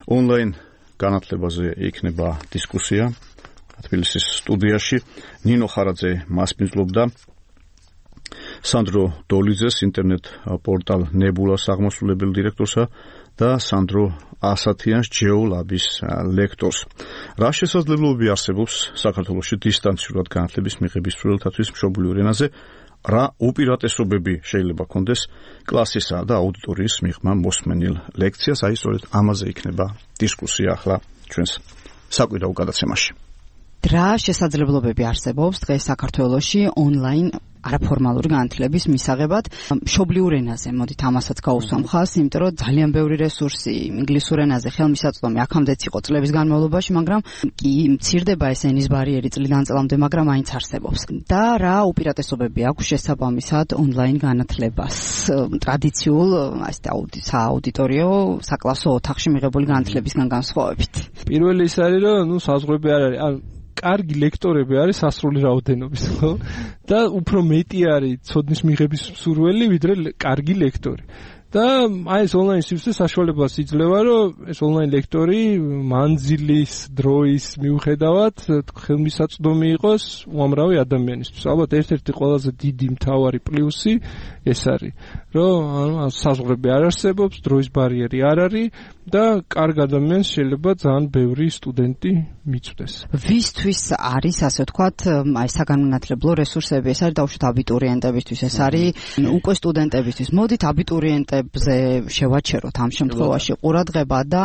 Online განათლებაზე იქნება დისკუსია თბილისის სტუდიაში. ნინო ხარაძე მასპინძლობდა სანდრო დოლიძეს ინტერნეტ პორტალ ნებულას აღმასრულებელ დირექტორსა და სანდრო ასათიანს ჯეოლაბის ლექტორს. რა შესაძლებლობები არსებობს საქართველოში დისტანციურად განათლების მიღების მსვლელთათვის მშობლიურ ენაზე? რა უპირატესობები შეიძლება კონდეს კლასისა და აუდიტორიის მიღმა მოსმენილ ლექციას? აი სწორედ ამაზე იქნება დისკუსია ახლა ჩვენს საკვირაო გადაცემაში. რა შესაძლებლობები არსებობს დღეს საქართველოში ონლაინ არაფორმალური განათლების მისაღებად მშობლიურ ენაზე? მოდით ამასაც გავუსვამ ხაზს, იმიტომ რომ ძალიან ბევრი რესურსი ინგლისურ ენაზე ხელმისაწვდომი აქამდეც იყო წლების განმავლობაში, მაგრამ კი მცირდება ეს ენის ბარიერი წლიდან წლამდე, მაგრამ მაინც არსებობს. და რა უპირატესობები აქვს შესაბამისად ონლაინ განათლებას ტრადიციულ სააუდიტორიო საკლასო ოთახში მიღებული განათლებისგან განსხვავებით? პირველი ის არის, რომ საზღვრები არ არის. კარგი ლექტორები არის სასრული რაოდენობის, ხო? და უფრო მეტი არის ცოდნის მიღების მსურველი, ვიდრე კარგი ლექტორი. და აი ეს ონლაინ სივრცე საშუალებას იძლევა, რომ ეს ონლაინ ლექტორი მანძილის, დროის მიუხედავად ხელმისაწვდომი იყოს უამრავი ადამიანისთვის. ალბათ ერთ-ერთი ყველაზე დიდი მთავარი პლუსი ეს არის, რომ საზღვრები არ არსებობს, დროის ბარიერი არ არის და კარგ ადამიანს შეიძლება ძალიან ბევრი სტუდენტი მიწვდეს. ვისთვის არის, ასე ვთქვათ, აი საგანმანათლებლო რესურსები? ეს არის დაუშვათ აბიტურიენტებისთვის, ეს არის უკვე სტუდენტებისთვის. მოდით აბიტურიენტებზე შევაჩეროთ ამ შემთხვევაში ყურადღება და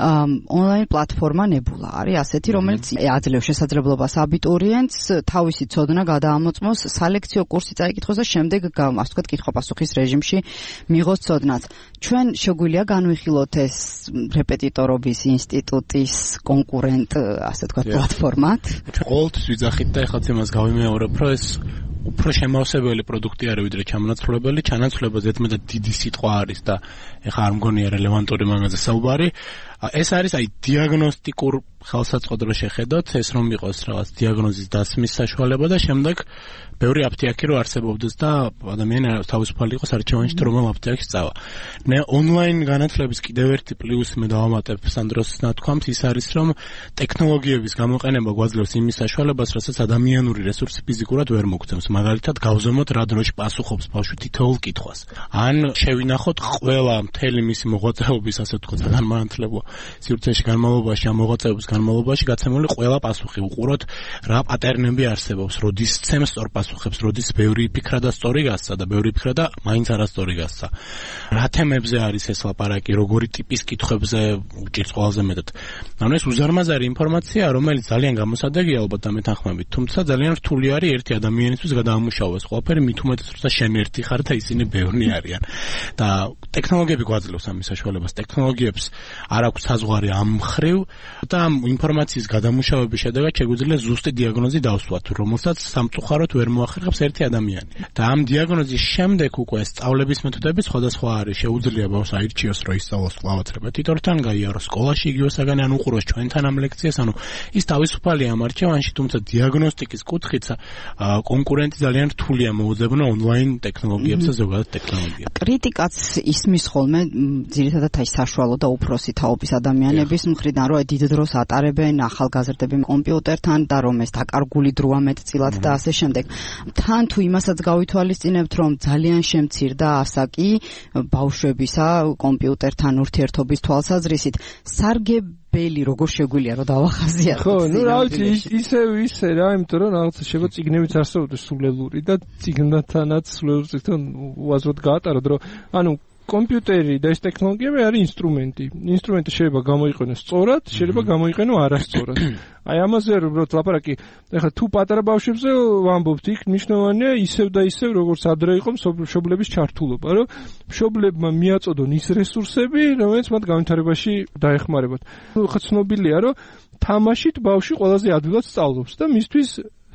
ონლაინ პლატფორმა ნებულა არის ასეთი, რომელიც აძლევს შესაძლებლობას აბიტურიენტს თავისი ცოდნა გადაამოწმოს, სალექციო კურსი წაიკითხოს და შემდეგ ასე ვთქვათ კითხვა-პასუხის რეჟიმში მიიღოს ცოდნაც. ჩვენ შეგვიძლია განვიხილოთ ეს რეპეტიტორობის ინსტიტუტის კონკურენტ, ასე ვთქვათ, პლატფორმად? ყოველთვის ვიძახით და ეხლაც იმას გავიმეორებ, რომ ეს უფრო შემავსებელი პროდუქტი არის ვიდრე ჩამონაცვლებელი. ჩანაცვლება ზედმეტად დიდი სიტყვა არის და ეხლა არ მგონია რელევანტური მაგაზე საუბარი. ეს არის აი დიაგნოსტიკურ ხელსაწყოდრო შეხედოთ, ეს რომ იყოს რაღაც დიაგნოზის დასმის საშუალება და შემდეგ ბევრი აფთიაქი რო არსებობდეს და ადამიანი თავისუფალი იყოს არჩევანში თუ რომელ აფთიაქს წავა. ონლაინ განათლების კიდევ ერთი პლუსი მე დავამატებ სანდროს ნათქვამს, ის არის რომ ტექნოლოგიების გამოყენება გვაძლევს იმის საშუალებას, რასაც ადამიანური რესურსი ფიზიკურად ვერ მოგცემს. მაგალითად, გავზომოთ რა დროში პასუხობს ბავშვი თითოეულ კითხვას. ან შევინახოთ ყველა მთელი მისი მოღვაწეობის, ასე ვთქვათ, განმანათლებლო სივრცეში განმავლობაში, ამ მოღვაწეობის განმავლობაში გაცემული ყველა პასუხი. უყუროთ რა პატერნები არსებობს, როდის ცემს სწორ პასუხებს, როდის ბევრი ფიქრა და სწორი გასცა და ბევრი ფიქრა და მაინც არასწორი გასცა. რა თემებზე არის ეს ლაპარაკი, როგორი ტიპის კითხვებზე უჭირს ყველაზე მეტად. ანუ ეს უზარმაზარი ინფორმაცია, რომელიც ძალიან გამოსადეგია ალბათ და მეთანხმებით, თუმცა ძალიან რთული არის ერთი ადამიანისთვის გადაამუშავოს ყველაფერი, მით უმეტეს როცა შენ ერთი ხარ და ისინი ბევრნი არიან. და ტექნოლოგიები გვაძლევს ამის საშუალებას. ტექნოლოგიებს არ აქვს საზღვარი ამ მხრივ და ამ ინფორმაციის გადამუშავების შედეგად შეგვიძლია ზუსტი დიაგნოზი დავსვათ, რომელსაც სამწუხაროდ ვერ მოახერხებს ერთი ადამიანი. და ამ დიაგნოზის შემდეგ უკვე სწავლების მეთოდები სხვადასხვა არის. შეუძლია ბავშვს აირჩიოს, რომ ისწავლოს კვლავაც რეპეტიტორთან, გაიაროს სკოლაში იგივე საგანი, ან უყუროს ჩვენთან ამ ლექციას, ანუ ის თავისუფალია ამ არჩევანში, თუმცა დიაგნოსტიკის კუთხით კონკურენტი ძალიან რთულია მოუძებნა ონლაინ ტექნოლოგიებს და ზოგადად ტექნოლოგიებს. კრიტიკაც ისმის ხოლმე ძირითადად აი საშუალო და უფროსი თაობის ადამიანების მხრიდან, რომ დიდ დროს ატარებენ ახალგაზრდები კომპიუტერთან და რომ ეს დაკარგული დროა მეტწილად და ასე შემდეგ. თან თუ იმასაც გავითვალისწინებთ, რომ ძალიან შემცირდა ასაკი ბავშვებისა კომპიუტერთან ურთიერთობის თვალსაზრისით, სარგებელი როგორ შეგვიძლია რომ დავახაზიაროთ? ხო, ნუ რა ვიცი, ისე რა, იმიტომ რომ რაღაცა შეიძლება წიგნებიც არსებობდეს სულელური და წიგნთანაც სულელურ წიგნთან უაზროდ გაატაროთ, რომ ანუ კომპიუტერი და ეს ტექნოლოგიები არის ინსტრუმენტი. ინსტრუმენტი შეიძლება გამოიყენოს სწორად, შეიძლება გამოიყენო არასწორად. აი ამაზე უბრალოდ ლაპარაკი, ეხლა თუ პატარა ბავშვებზე ვამბობთ, იქ მნიშვნელოვანია ისევ და ისევ როგორც ადრე იყო მშობლების ჩართულობა, რომ მშობლებმა მიაწოდონ ის რესურსები, რომელიც მათ განვითარებაში დაეხმარებათ. ხა ცნობილია, რომ თამაშით ბავშვი ყველაზე ადვილად სწავლობს და მისთვის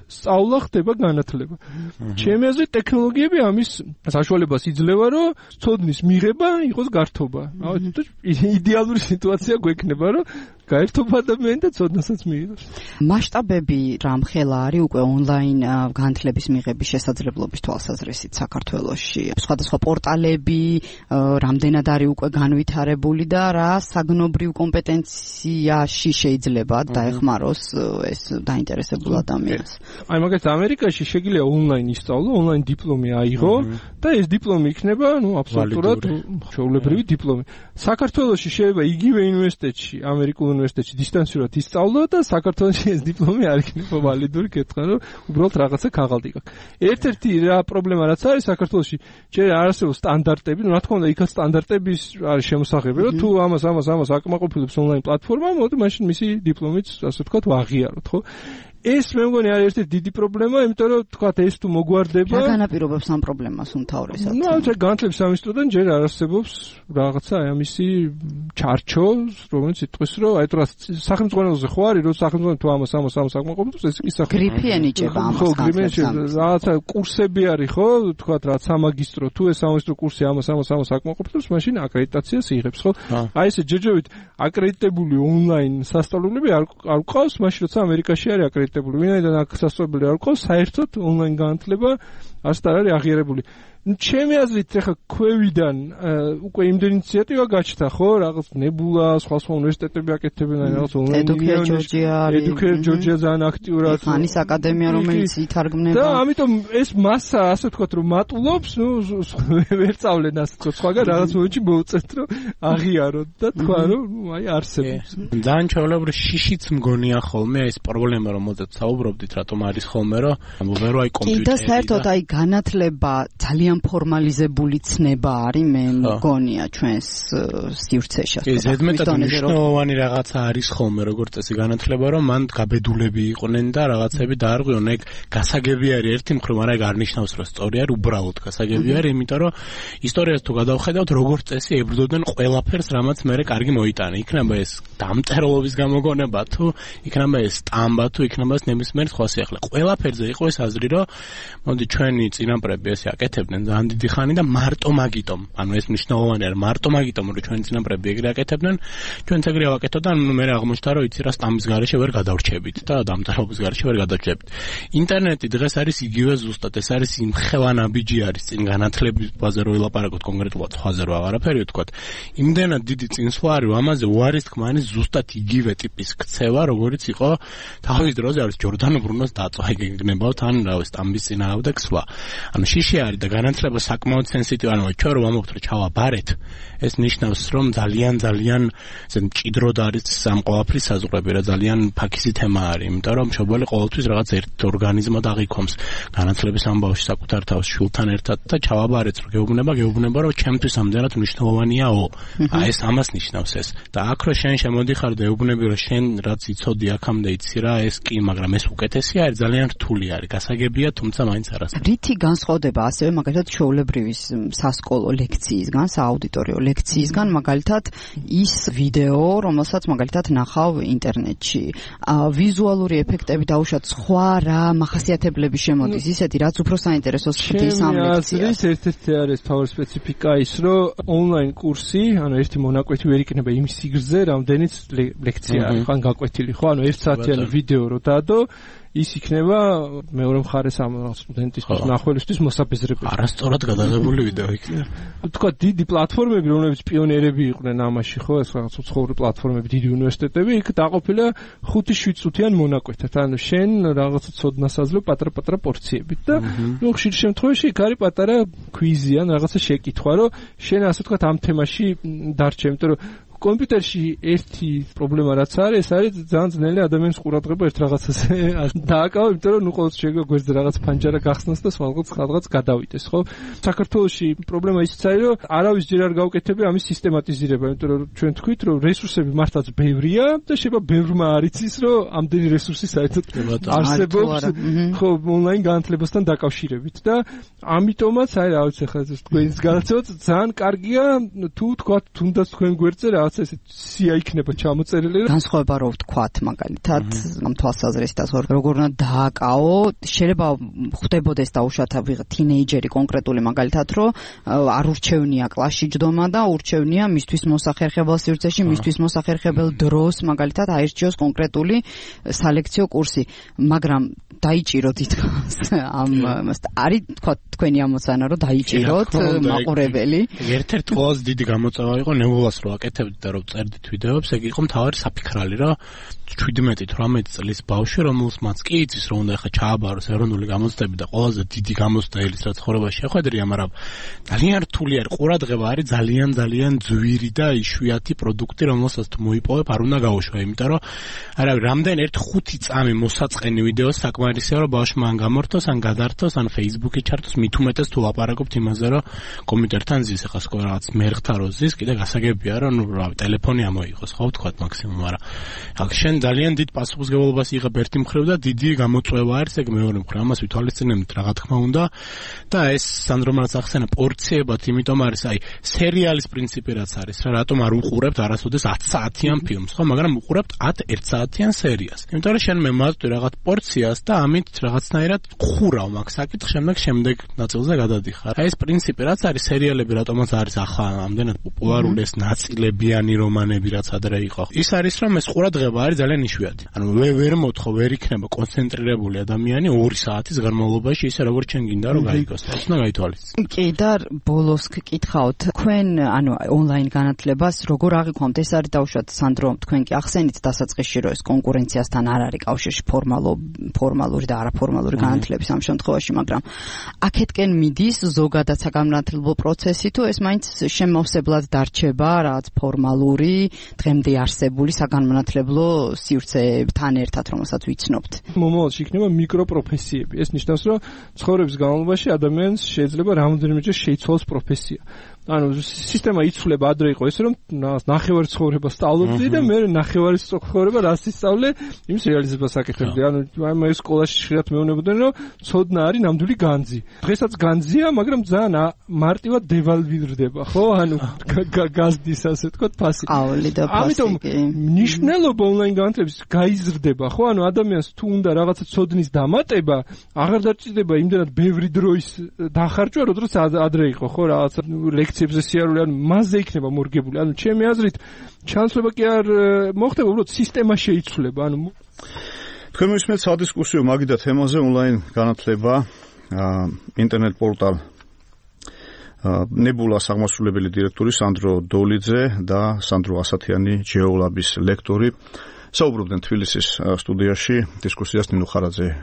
სწავლა ხდება განათლება. ჩემი აზრით ტექნოლოგიები ამის საშუალებას იძლევა, რომ ცოდნის მიღება იყოს გართობა. იდეალური სიტუაცია გვექნება, რომ გაერთობა ადამიანი და ცოდნასაც მიიღოს. მასშტაბები რამხელა არის უკვე ონლაინ განათლების მიღების შესაძლებლობის თვალსაზრისით საქართველოში. სხვადასხვა პორტალები რამდენად არის უკვე განვითარებული და რა საგნობრივ კომპეტენციაში შეიძლება დაეხმაროს ეს დაინტერესებულ ადამიანს. აი მაგალითად ამერიკაში შეგიძლია ონლაინ ისწავლო, ონლაინ დიპლომი აიღო და ეს დიპლომი იქნება, აბსოლუტურად ჩვეულებრივი დიპლომი. საქართველოში შეიძლება იგივე უნივერსიტეტში, ამერიკულ უნივერსიტეტში დისტანციურად ისწავლო და საქართველოში ეს დიპლომი არ იქნება ვალიდური, კითხვა, რომ უბრალოდ რაღაცა ქაღალდი გაქვს. ერთ-ერთი რა პრობლემა რაც არის საქართველოში, ჯერ არ არსებობს სტანდარტები, რა თქმა უნდა, იქაც სტანდარტების არის შემოსახები, რომ თუ ამას აკმაყოფილებს ონლაინ პლატფორმა, მოდი მაშინ მისი დიპლომიც, ასე ვთქვათ, ვაღიაროთ, ხო? ეს მე მგონი არის ერთ-ერთი დიდი პრობლემა, იმიტომ რომ თქვათ ეს თუ მოგვარდება. რა განაპირობებს ამ პრობლემას უმთავრესად? ეს განათლების სამინისტროდან ჯერ არ არსებობს რაღაცა აი ამისი ჩარჩო, რომელიც იტყვის, რომ აი თუ სახელმწიფოზე ხო არის, რომ სახელმწიფო თუ ამას აკმაყოფილებს, ეს კი სახელმწიფო. გრიფი ენიჭება ამას განათლებას. რაღაცა კურსები არის ხო, თქვათ რა სამაგისტრო, თუ ეს სამაგისტრო კურსი ამას აკმაყოფილებს, მაშინ აკრედიტაციას იღებს, ხო? აი ესე ჯერჯერობით აკრედიტებული ონლაინ სასწავლებლები არ ყავს, მაშინ როცა ამერიკაში არის აკრედიტებული ვინაიდან აქ სასწავლებელი არ ყავს, საერთოდ ონლაინ განათლება არც არ არის აღიარებული. ჩემი აზრით ახლა ქვევიდან უკვე იმდენი ინიციატივა გაჩნდა, ხო, რაღაც ნებულა, სხვა უნივერსიტეტები აკეთებენ რაღაც ონლაინ Educare Georgia ძალიან აქტიურად. ხანის აკადემია, რომელიც ითარგმნება. და ამიტომ ეს მასა, ასე ვთქვათ, რომ მატულობს, ვერ წავლენ ასე ვთქვათ, სხვაგან რაღაც მომენტში მოუწევთ, რომ აღიაროთ და თქვა, რომ აი არსებობს. ძალიან ჩვეულებრივ შიშიც მგონია ხოლმე ეს პრობლემა, რომელზეც საუბრობდით, რატომ არის ხოლმე, რომ ვერ აი კომპიუტერი. და საერთოდ აი განათლება ძალიან ფორმალიზებული ცნება არის, მე მგონია ჩვენს სივრცეში. ზედმეტად მნიშვნელოვანი რაღაცა არის ხოლმე, როგორც წესი განათლება, რომ მან გაბედულები იყვნენ და რაღაცები დაარღვიონ. ეგ გასაგები არის ერთი მხრივ, მაგრამ ეგ არ ნიშნავს, რომ სწორი არის, უბრალოდ გასაგები არის, იმიტომ რომ ისტორიას თუ გადავხედავთ, როგორც წესი ებრძოდნენ ყველაფერს, რამაც მერე კარგი მოიტანა. იქნება ეს დამწერლობის გამოგონება, თუ იქნება ეს სტამბა, თუ იქნება ეს ნებისმიერ სხვა სიახლე. ყველაფერზე იყო ეს აზრი, რომ მოდი ჩვენი წინაპრები ესე აკეთებდნენ ძალიან დიდი ხანი და მარტო მაგიტომ, ანუ ეს მნიშვნელოვანი არის, მარტო მაგიტომ, რომ ჩვენი წინაპრები ეგრე აკეთებდნენ, ჩვენც ეგრე ავაკეთოთ და მე აღმოჩნდა, რომ იცი რა სტამბის გარეშე ვერ გადავრჩებით და დამწერლობის გარეშე ვერ გადავრჩებით. ინტერნეტი დღეს არის იგივე ზუსტად, ეს არის იმ ხელანაბიჯი არის წინ განათლების ბაზე რო ვილაპარაკოთ კონკრეტულად სხვაზე რო აღარაფერი ვთქვათ. იმდენად დიდი წინსვლა არის, ამაზე უარის თქმა არის ზუსტად იგივე ტიპის ქცევა, როგორიც იყო თავის დროზე არის ჯორდანო ბრუნოს დაწვა, ეგნებავთ ან რა ვიცი, სტამბის წინააღმდეგ ხსვა. ანუ შიში არის და განათლება საკმაოდ სენსიტივი, ანუ ჩვენ რომ ამოვხდით რომ ჩავაბარეთ, ეს ნიშნავს რომ ძალიან ესე მჭიდროდ არის ამ ყველაფრის საზღვრები რა, ძალიან ფაქიზი თემა არის, იმიტომ რომ მშობელი ყოველთვის რაღაც ერთ ორგანიზმად აღიქომს განათლების ამბავში საკუთარ თავს შვილთან ერთად და ჩავაბარეთ რომ გეუბნება რომ ჩემთვის ამდენად მნიშვნელოვანიაო. აი ეს ამას ნიშნავს ეს. და აქ რო შენ შემოდიხარ და ეუბნები რომ შენ რაც იცოდი აქამდე იცი რა, ეს კი, მაგრამ ეს უკეთესი არის, ძალიან რთული არის, გასაგებია, თუმცა მაინც არასდროს. რითი განსხვავდება ასევე მაგალითად ჩვეულებრივი სასკოლო ლექციისგან, სააუდიტორიო ლექციისგან, მაგალითად ის ვიდეო, რომელსაც მაგალითად ნახავ ინტერნეტში. ვიზუალური ეფექტები დაუშვათ, სხვა რა მახასიათებლები შემოდის, ისეთი რაც უფრო საინტერესოს ხდის ამ ლექციას. ერთ-ერთი არის თავის სპეციფიკა ის, რომ ონლაინ კურსი, ანუ ერთი მონაკვეთი ვერ იქნება იმ სიგრძე, რამდენიც ლექცია არის, ხან გაკვეთილი, ხო? ანუ 1 საათიანი ვიდეო რო დადო, ის იქნება მეორე მხარეს ამ სტუდენტისთვის, მნახველისთვის მოსაბეზრებელი. არასწორად გადაღებული ვიდეო იქნება. თქვა დიდი პლატფორმები, რომლებიც პიონერები იყვნენ ამაში, ხო, ეს რაღაც უცხოური პლატფორმები, დიდი უნივერსიტეტები, იქ დაყოფილია 5-7 წუთიან მონაკვეთად. ანუ შენ რაღაცა ცოდნას აძლევ პატარ-პატარა პორციებით და ხშირ შემთხვევაში იქ არის პატარა კვიზი ან რაღაცა შეკითხვა, რომ შენ ასე ვთქვათ ამ თემაში დარჩე, იმიტომ რომ კომპიუტერში ერთი პრობლემა რაც არის, ეს არის ძალიან ძნელი ადამიანის ყურადღება ერთ რაღაცაზე დააკავა, იმიტომ რომ ყოველთვის შეიძლება გვერდზე რაღაც ფანჯარა გახსნას და სხვადღაც გადავიდეს, ხო? საქართველოში პრობლემა ისიც არის, რომ არავის ჯერ არ გავუკეთებია ამის სისტემატიზირება, იმიტომ რომ ჩვენ თქვით, რომ რესურსები მართლაც ბევრია და შეიძლება ბევრმა არ იცის, რომ ამდენი რესურსი საერთოდ არსებობს, ხო, ონლაინ განათლებასთან დაკავშირებით და ამიტომაც აი რა ვიცი, ხა თქვენს განაცემოთ ძალიან კარგია თუ თქვათ თუნდაც თქვენ გვერდზე რაღაც რაღაცა ესე სია იქნება ჩამოწერილი. განსხვავება რო ვთქვათ, მაგალითად, ამ თვალსაზრისით როგორ უნდა დააკაო, შეიძლება ხვდებოდეს დაუშვათ ვიღა თინეიჯერი კონკრეტული მაგალითად, რომ არ ურჩევნია კლასში ჯდომა და ურჩევნია მისთვის მოსახერხებელ სივრცეში, მისთვის მოსახერხებელ დროს მაგალითად აირჩიოს კონკრეტული სალექციო კურსი, მაგრამ დაიჭიროთ ითქოს ამ არის თქვა თქვენი ამოცანა რომ დაიჭიროთ მაყურებელი. ერთ-ერთი ყველაზე დიდი გამოწვევა იყო ნებულას რო აკეთებდით და რო წერდით ვიდეოებს, ეგ იყო მთავარი საფიქრალი რა 17-18 წლის ბავშვი, რომელსაც კი იცის რომ უნდა ახლა ჩააბაროს ეროვნული გამოცდები და ყველაზე დიდი გამოცდა ელის რა ცხოვრებაში შეხვედრია, მაგრამ ძალიან რთული არის ყურადღება არის ძალიან ძვირი და იშვიათი პროდუქტი, რომელსაც თუ მოიპოვებ არ უნდა გაუშვა, იმიტომ რომ არავი რამდენი 1-5 წამი მოსაწყენი ვიდეო საკმარისია რომ ბავშვმა ან გამორთოს, ან გადართოს, ან Facebook-ი ჩართოს, მით უმეტეს თუ ლაპარაკობთ იმაზე რომ კომპიუტერთან ზის, ახლა სხვა რაღაც მერხთა რო ზის, კიდე გასაგებია რომ ნუ რავი ტელეფონი ამოიღოს, ხო ვთქვათ მაქსიმუმ, მაგრამ აქ შენ ძალიან დიდ პასუხისმგებლობას იღებ ერთი მხრივ და დიდი გამოწვევა არის ეგ მეორე მხრივ, ამას ვითვალისწინებთ რა თქმა უნდა და ეს სანდრომაც ახსენა პორციებად, იმიტომ არის აი სერიალის პრინციპი რაც არის რა, რატომ არ უყურებთ არასოდეს 10 საათიან ფილმს, ხო, მაგრამ უყურებთ 10 1 საათიან სერიას. იმიტომ რომ შენ მე მოვაწვი რაღაც პორციას და ამით რაღაცნაირად ხურავ მაგ საკითხს, შემდეგ ნაწილზე გადადიხარ. აი ეს პრინციპი რაც არის სერიალები, რატომაც არის ახლა ამდენად პოპულარული ეს ნაწილებიანი რომანები რაც ადრე იყო. ის არის რომ ეს ყურადღება არის ძალიან იშვიათი. ანუ ვერ მოთხო, ვერ იქნება კონცენტრირებული ადამიანი 2 საათის განმავლობაში ისე როგორც ჩვენ გინდა რომ გაიგოს. ეს უნდა გაითვალისწინოთ. კი და ბოლოს გკითხავთ, თქვენ ანუ ონლაინ განათლებას როგორ აღიქვამთ? ეს არის დაუშვათ სანდრო, თქვენ კი ახსენით დასაწყისში რომ ეს კონკურენციასთან არ არის კავშირში ფორმალური და არაფორმალური განათლების ამ შემთხვევაში, მაგრამ აქეთკენ მიდის ზოგადად საგანმანათლებლო პროცესი თუ ეს მაინც შემავსებლად დარჩება რაღაც ფორმალური დღემდე არსებული საგანმანათლებლო სივრცეებთან ერთად, რომელსაც ვიცნობთ. მომავალში იქნება მიკროპროფესიები. ეს ნიშნავს, რომ ცხოვრების განმავლობაში ადამიანს შეიძლება რამოდენიმეჯერ შეიცვალოს პროფესია. ანუ სისტემა იცვლება ადრე იყო ესე რომ ნახევარი ცხოვრება სწავლობდი და მე ნახევარი ცხოვრება რას ისწავლე იმის რეალიზებას აკეთებდი. ანუ მე სკოლაში ხშირად მეუბნებოდნენ რომ ცოდნა არის ნამდვილი განძი. დღესაც განძია, მაგრამ ძალიან მარტივად დევალვირდება, ხო? ანუ გაზდის ასე თქვა ფასი. ამიტომ მნიშვნელობა ონლაინ განათლების გაიზრდება, ხო? ანუ ადამიანს თუ უნდა რაღაცა ცოდნის დამატება, აღარ დაჭირდება იმდენად ბევრი დროის დახარჯვა, როდესაც ადრე იყო, ხო? რაღაცა ლექციებზე სიარული, ანუ მასზე იქნება მორგებული. ანუ ჩემი აზრით, ჩანსება კი არ მოხდება, უბრალოდ სისტემა შეიცვლება. ანუ თქვენ მისმენთ სადისკუსიო მაგიდა თემაზე ონლაინ განათლება, ინტერნეტ პორტალ ნებულას აღმასრულებელი დირექტორი სანდრო დოლიძე და სანდრო ასათიანი ჯეოლაბის ლექტორი საუბრობდნენ თბილისის სტუდიაში. დისკუსიას ნინო ხარაძე